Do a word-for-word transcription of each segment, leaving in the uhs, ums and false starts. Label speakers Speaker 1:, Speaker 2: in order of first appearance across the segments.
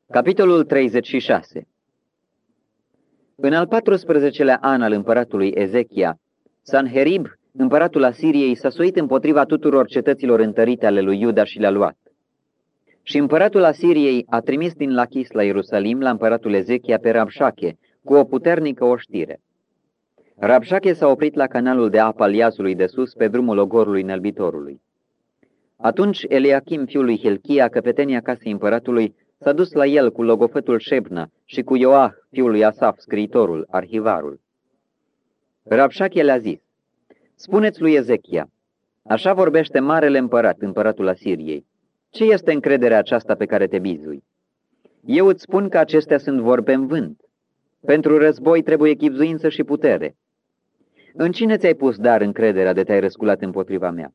Speaker 1: Capitolul treizeci și șase. În al patrusprezecelea an al împăratului Ezechia, Sanherib, împăratul Asiriei, s-a suit împotriva tuturor cetăților întărite ale lui Iuda și le-a luat. Și împăratul Asiriei a trimis din Lachis la Ierusalim la împăratul Ezechia pe Rabșache, cu o puternică oștire. Rabșache s-a oprit la canalul de apă al Iazului de sus, pe drumul ogorului Nălbitorului. Atunci Eliachim, fiul lui Hilchia, căpetenia casei împăratului, s-a dus la el cu logofătul Șebna și cu Ioah, fiul lui Asaf, scriitorul, arhivarul. Rabșache le-a zis: spuneți lui Ezechia, așa vorbește marele împărat, împăratul Asiriei. Ce este încrederea aceasta pe care te bizui? Eu îți spun că acestea sunt vorbe în vânt. Pentru război trebuie chibzuință și putere. În cine ți-ai pus dar încrederea de te-ai răsculat împotriva mea?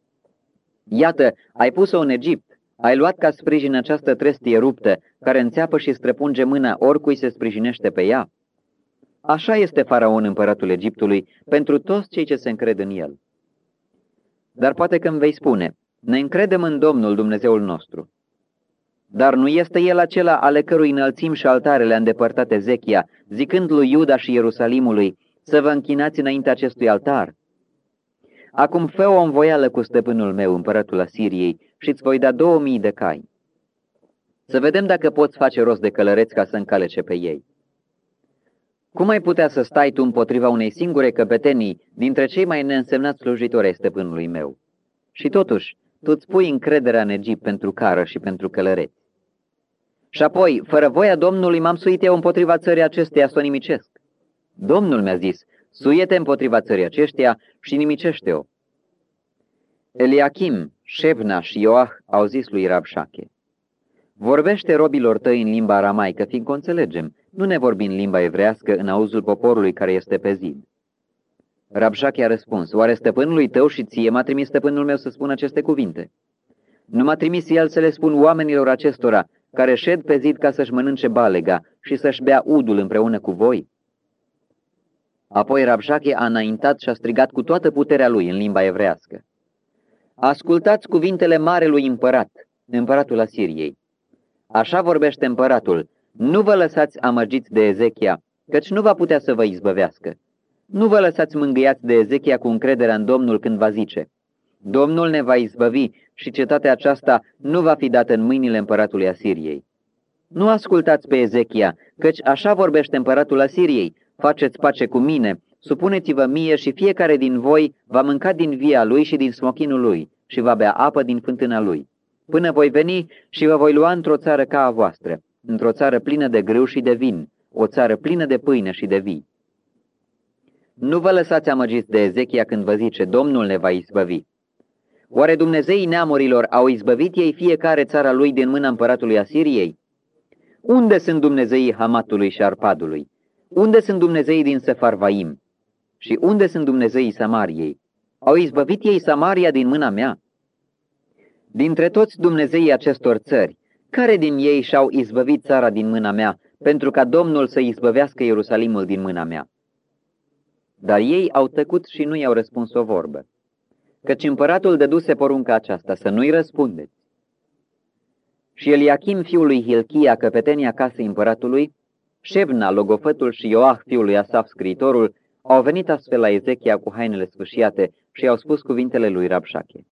Speaker 1: Iată, ai pus-o în Egipt, ai luat ca sprijin această trestie ruptă, care înțeapă și străpunge mâna oricui se sprijinește pe ea. Așa este Faraon, împăratul Egiptului, pentru toți cei ce se încred în el. Dar poate că îmi vei spune: ne încredem în Domnul Dumnezeul nostru. Dar nu este el acela ale cărui înălțim și altare le-a îndepărtat Ezechia, zicând lui Iuda și Ierusalimului să vă închinați înainte acestui altar? Acum fă o învoială cu stăpânul meu, împăratul Asiriei, și îți voi da două mii de cai. Să vedem dacă poți face rost de călăreți ca să încalece pe ei. Cum ai putea să stai tu împotriva unei singure căpetenii dintre cei mai neînsemnați slujitori ai stăpânului meu? Și totuși, tu îți pui încrederea în Egipt pentru cară și pentru călăreți. Și apoi, fără voia Domnului, m-am suit eu împotriva țării acesteia să o nimicesc. Domnul mi-a zis: suie-te împotriva țării acesteia și nimicește-o. Eliachim, Șebna și Ioah au zis lui Rabșache: vorbește robilor tăi în limba aramaică, fiindcă înțelegem, nu ne vorbi în limba evrească în auzul poporului care este pe zid. Rabșache a răspuns: oare stăpânului tău și ție m-a trimis stăpânul meu să spun aceste cuvinte? Nu m-a trimis el să le spun oamenilor acestora, care șed pe zid ca să-și mănânce balega și să-și bea udul împreună cu voi? Apoi Rabșache a înaintat și a strigat cu toată puterea lui în limba evrească: ascultați cuvintele marelui împărat, împăratul Asiriei. Așa vorbește împăratul: nu vă lăsați amăgiți de Ezechia, căci nu va putea să vă izbăvească. Nu vă lăsați mângâiați de Ezechia cu încrederea în Domnul când va zice: Domnul ne va izbăvi și cetatea aceasta nu va fi dată în mâinile împăratului Asiriei. Nu ascultați pe Ezechia, căci așa vorbește împăratul Asiriei: faceți pace cu mine, supuneți-vă mie și fiecare din voi va mânca din via lui și din smochinul lui și va bea apă din fântâna lui, până voi veni și vă voi lua într-o țară ca a voastră, într-o țară plină de grâu și de vin, o țară plină de pâine și de vii. Nu vă lăsați amăgiți de Ezechia când vă zice: Domnul ne va izbăvi. Oare Dumnezeii neamurilor au izbăvit ei fiecare țara lui din mâna împăratului Asiriei? Unde sunt Dumnezeii Hamatului și Arpadului? Unde sunt Dumnezeii din Sefarvaim? Și unde sunt Dumnezeii Samariei? Au izbăvit ei Samaria din mâna mea? Dintre toți Dumnezeii acestor țări, care din ei și-au izbăvit țara din mâna mea, pentru ca Domnul să izbăvească Ierusalimul din mâna mea? Dar ei au tăcut și nu i-au răspuns o vorbă, căci împăratul dăduse porunca aceasta, să nu-i răspundeți. Și Eliachim, fiul lui Hilchia, căpetenia casei împăratului, Șebna, logofătul și Ioah, fiul lui Asaf, scriitorul, au venit astfel la Ezechia cu hainele sfâșiate și i-au spus cuvintele lui Rabșache.